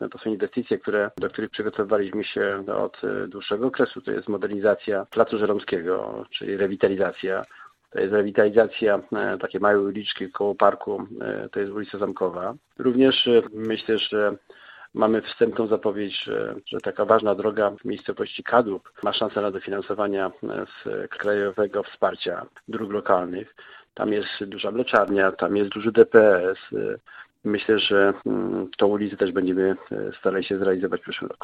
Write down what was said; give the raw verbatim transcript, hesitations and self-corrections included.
to są inwestycje, które, do których przygotowywaliśmy się od dłuższego okresu. To jest modernizacja Placu Żeromskiego, czyli rewitalizacja. To jest rewitalizacja takiej małej uliczki koło parku, to jest ulica Zamkowa. Również myślę, że mamy wstępną zapowiedź, że, że taka ważna droga w miejscowości Kadłub ma szansę na dofinansowania z krajowego wsparcia dróg lokalnych. Tam jest duża mleczarnia, tam jest duży D P S. Myślę, że tą ulicę też będziemy starali się zrealizować w przyszłym roku.